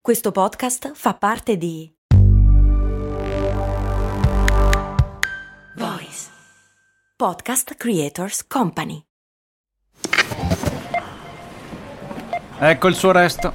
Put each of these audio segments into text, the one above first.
Questo podcast fa parte di Voice Podcast Creators Company. Ecco il suo resto.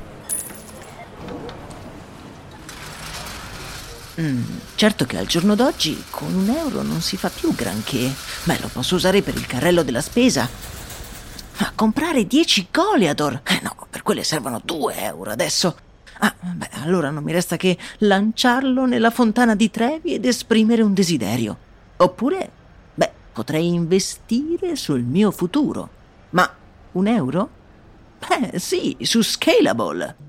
Certo che al giorno d'oggi con €1 non si fa più granché. Lo posso usare per il carrello della spesa. Ma comprare 10 Goliador? No, per quelle servono €2 adesso. Allora non mi resta che lanciarlo nella fontana di Trevi ed esprimere un desiderio. Oppure, potrei investire sul mio futuro. Ma €1? Sì, su Scalable.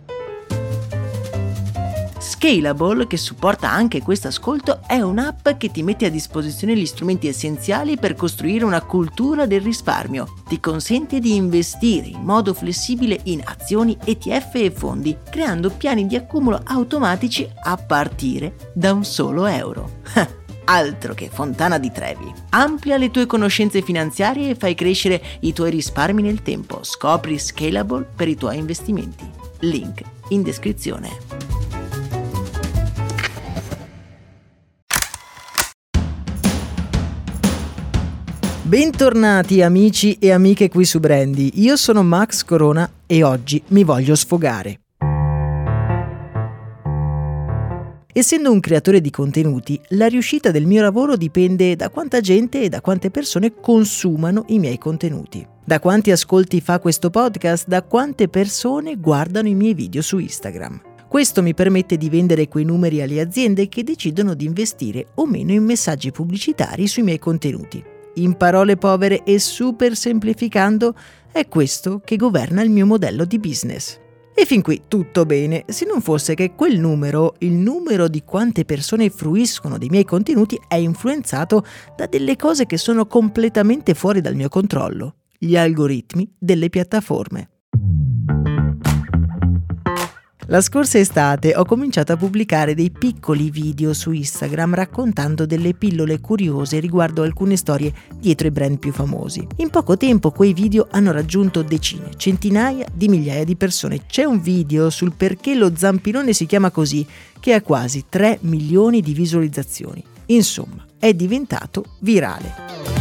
Scalable, che supporta anche questo ascolto, è un'app che ti mette a disposizione gli strumenti essenziali per costruire una cultura del risparmio. Ti consente di investire in modo flessibile in azioni, ETF e fondi, creando piani di accumulo automatici a partire da un solo euro. Altro che fontana di Trevi. Amplia le tue conoscenze finanziarie e fai crescere i tuoi risparmi nel tempo. Scopri Scalable per i tuoi investimenti. Link in descrizione. Bentornati amici e amiche qui su Brandy, io sono Max Corona e oggi mi voglio sfogare. Essendo un creatore di contenuti, la riuscita del mio lavoro dipende da quanta gente e da quante persone consumano i miei contenuti. Da quanti ascolti fa questo podcast, da quante persone guardano i miei video su Instagram. Questo mi permette di vendere quei numeri alle aziende che decidono di investire o meno in messaggi pubblicitari sui miei contenuti. In parole povere e super semplificando, è questo che governa il mio modello di business. E fin qui tutto bene, se non fosse che quel numero, il numero di quante persone fruiscono dei miei contenuti, è influenzato da delle cose che sono completamente fuori dal mio controllo: gli algoritmi delle piattaforme. La scorsa estate ho cominciato a pubblicare dei piccoli video su Instagram raccontando delle pillole curiose riguardo alcune storie dietro i brand più famosi. In poco tempo quei video hanno raggiunto decine, centinaia di migliaia di persone. C'è un video sul perché lo zampirone si chiama così che ha quasi 3 milioni di visualizzazioni. Insomma, è diventato virale.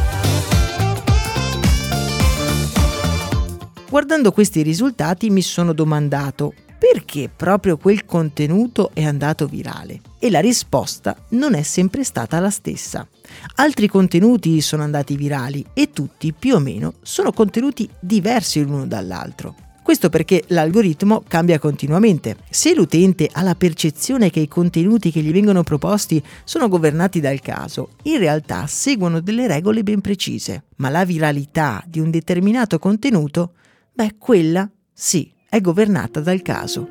Guardando questi risultati mi sono domandato: perché proprio quel contenuto è andato virale? E la risposta non è sempre stata la stessa. Altri contenuti sono andati virali e tutti più o meno sono contenuti diversi l'uno dall'altro. Questo perché l'algoritmo cambia continuamente. Se l'utente ha la percezione che i contenuti che gli vengono proposti sono governati dal caso, in realtà seguono delle regole ben precise. Ma la viralità di un determinato contenuto, quella sì, è governata dal caso.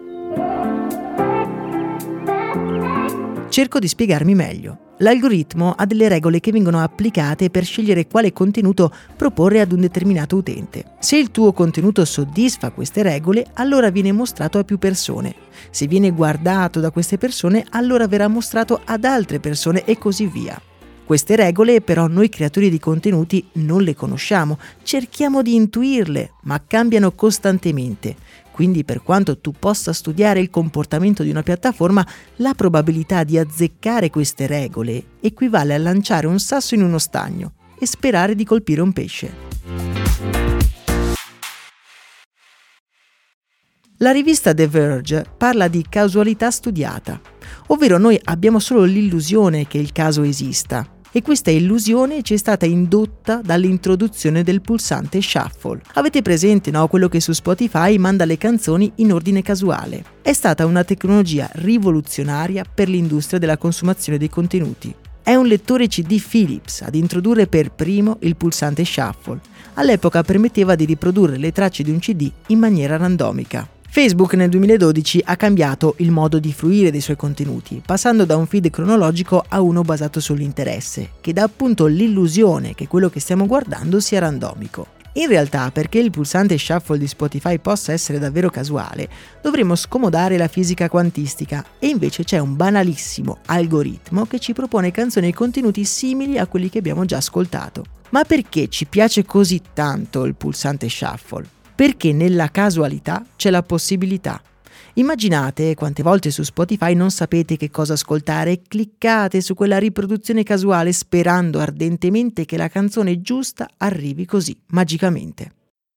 Cerco di spiegarmi meglio. L'algoritmo ha delle regole che vengono applicate per scegliere quale contenuto proporre ad un determinato utente. Se il tuo contenuto soddisfa queste regole, allora viene mostrato a più persone. Se viene guardato da queste persone, allora verrà mostrato ad altre persone e così via. Queste regole però noi creatori di contenuti non le conosciamo, cerchiamo di intuirle, ma cambiano costantemente. Quindi per quanto tu possa studiare il comportamento di una piattaforma, la probabilità di azzeccare queste regole equivale a lanciare un sasso in uno stagno e sperare di colpire un pesce. La rivista The Verge parla di causalità studiata, ovvero noi abbiamo solo l'illusione che il caso esista. E questa illusione ci è stata indotta dall'introduzione del pulsante shuffle. Avete presente, no? Quello che su Spotify manda le canzoni in ordine casuale. È stata una tecnologia rivoluzionaria per l'industria della consumazione dei contenuti. È un lettore CD Philips ad introdurre per primo il pulsante shuffle. All'epoca permetteva di riprodurre le tracce di un CD in maniera randomica. Facebook nel 2012 ha cambiato il modo di fruire dei suoi contenuti, passando da un feed cronologico a uno basato sull'interesse, che dà appunto l'illusione che quello che stiamo guardando sia randomico. In realtà, perché il pulsante shuffle di Spotify possa essere davvero casuale, dovremmo scomodare la fisica quantistica e invece c'è un banalissimo algoritmo che ci propone canzoni e contenuti simili a quelli che abbiamo già ascoltato. Ma perché ci piace così tanto il pulsante shuffle? Perché nella casualità c'è la possibilità. Immaginate quante volte su Spotify non sapete che cosa ascoltare e cliccate su quella riproduzione casuale sperando ardentemente che la canzone giusta arrivi così, magicamente.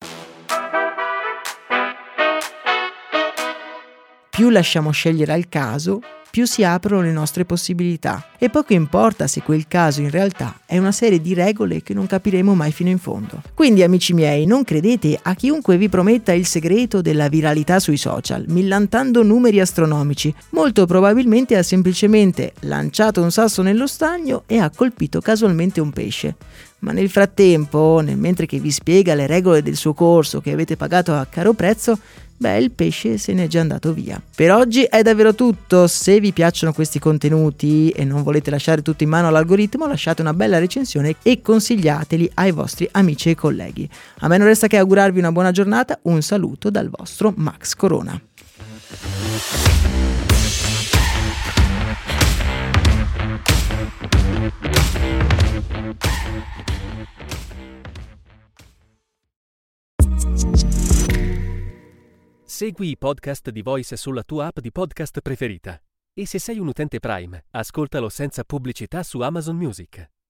Più lasciamo scegliere al caso, più si aprono le nostre possibilità e poco importa se quel caso in realtà è una serie di regole che non capiremo mai fino in fondo. Quindi, amici miei, non credete a chiunque vi prometta il segreto della viralità sui social, millantando numeri astronomici. Molto probabilmente ha semplicemente lanciato un sasso nello stagno e ha colpito casualmente un pesce. Ma nel frattempo, mentre che vi spiega le regole del suo corso che avete pagato a caro prezzo, il pesce se n'è già andato via. Per oggi è davvero tutto. Se vi piacciono questi contenuti e non volete lasciare tutto in mano all'algoritmo, lasciate una bella recensione e consigliateli ai vostri amici e colleghi. A me non resta che augurarvi una buona giornata. Un saluto dal vostro Max Corona. Segui i podcast di Voice sulla tua app di podcast preferita. E se sei un utente Prime, ascoltalo senza pubblicità su Amazon Music.